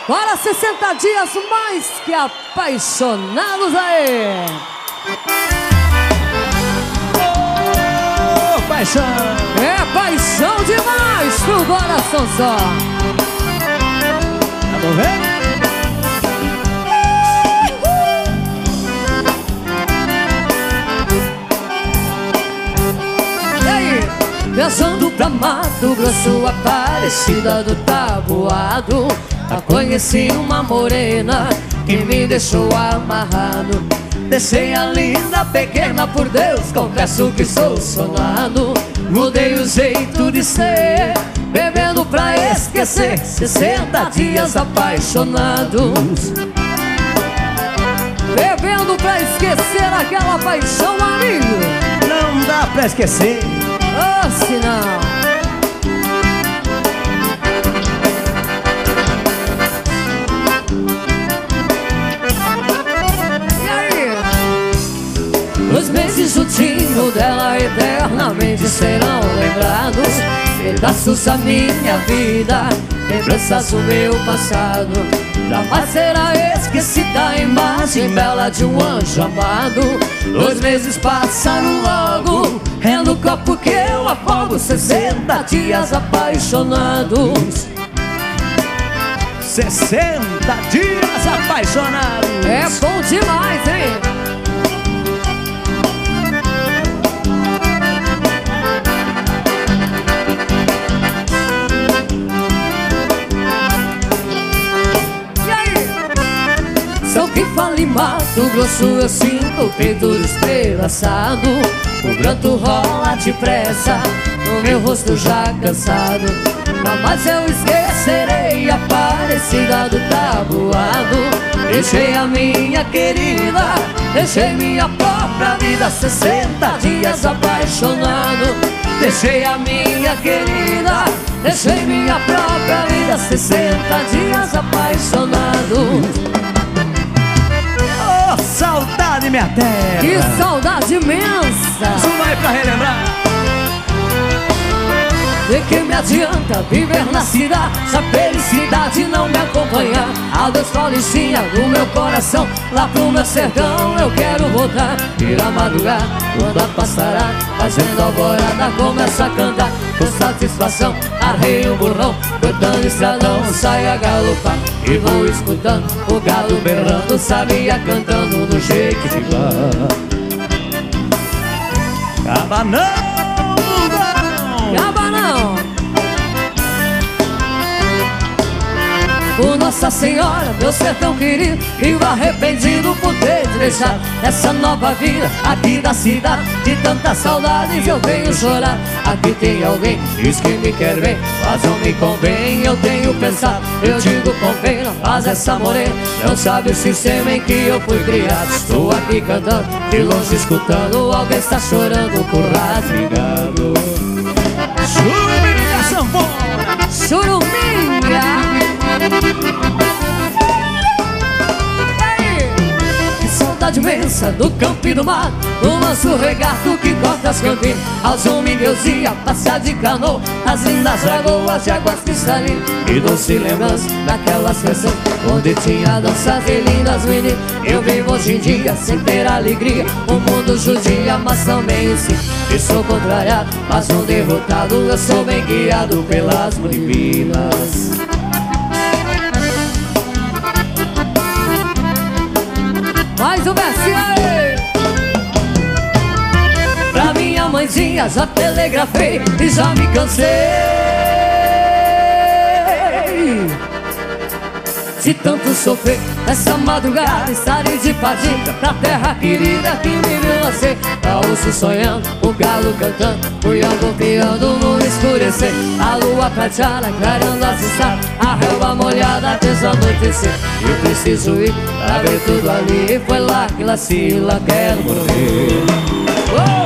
Bora 60 dias mais que apaixonados aí. Oh, paixão. É paixão demais pro coração só. Vamos ver? Viajando pra Mato Grosso, Aparecida do Taboado, eu conheci uma morena que me deixou amarrado. Deixei a linda pequena, por Deus, confesso que sou sonado. Mudei o jeito de ser, bebendo pra esquecer. 60 dias apaixonados, bebendo pra esquecer aquela paixão, amigo. Não dá pra esquecer. Oh, se não. E aí? Os beijos juntinho dela eternamente serão lembrados. Pedaços da minha vida, lembranças do meu passado. Jamais será esquecida a imagem bela de um anjo amado. 2 meses passaram logo, é no copo que eu afogo. 60 dias apaixonados. 60 dias apaixonados. É bom demais, hein? Só que fala em Mato Grosso, eu sinto o peito despedaçado. O pranto rola depressa no meu rosto já cansado. Jamais eu esquecerei a Aparecida do Taboado. Deixei a minha querida, deixei minha própria vida. 60 dias apaixonado. Deixei a minha querida, deixei minha própria vida. 60 dias apaixonado. Saudade, minha terra. Que saudade imensa. Isso vai pra relembrar. De que me adianta viver na cidade se a felicidade não me acompanhar? Adeus, Paulistinha do meu coração, lá pro meu sertão eu quero voltar. Ir a madrugar, quando passará, fazendo alvorada, começa a cantar com satisfação. Arrei o burrão, cortando estradão, saio a galopar e vou escutando o galo berrando, sabia cantando no Jequitibá. Acaba não, Acaba não. Por Nossa Senhora, meu sertão querido, vivo arrependido por ter deixado essa nova vida aqui da cidade. De tantas saudades eu venho chorar. Aqui tem alguém, diz que me quer bem, mas não me convém. Eu tenho pensado, eu digo com pena, mas essa morena não sabe o sistema em que eu fui criado. Estou aqui cantando, de longe escutando, alguém está chorando por rasgado. Churuminha sanfona. Churuminha. Que saudade imensa do campo e do mar, do manso regato que corta as campinas. Ao São Miguelzinho, passar de canoa, as lindas lagoas de águas cristalinas. E doce lembrança daquelas festas onde tinha danças e lindas meninas. Eu vivo hoje em dia sem ter alegria, o mundo judia, mas também ensina. E sou contrariado, mas um derrotado, eu sou bem guiado pelas meninas. Mais um versinho aí. Pra minha mãezinha já telegrafei e já me cansei de tanto sofrer essa madrugada, estarei de fadiga pra terra querida que me viu nascer. A urso sonhando, o galo cantando, o iambo piando no escurecer. A lua prateada clareando as estradas, a relva molhada até o anoitecer. Eu preciso ir pra ver tudo ali, foi lá que Lacila quer morrer. Oh!